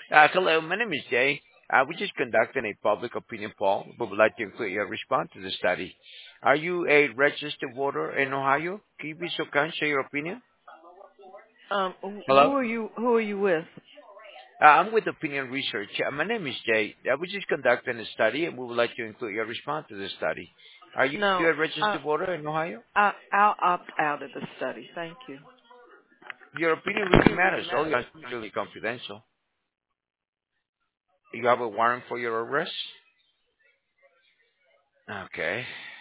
Hello, my name is Jay. We just conducted a public opinion poll. We would like to include your response to the study. Are you a registered voter in Ohio? Can you be so kind, share your opinion? Who Hello? are you? Who are you with? I'm with Opinion Research. My name is Jay. We just conducted a study, and we would like to include your response to the study. Are you No, a registered voter in Ohio? I'll opt out of the study. Thank you. Your opinion really matters. All your information is really confidential. You have a warrant for your arrest? Okay.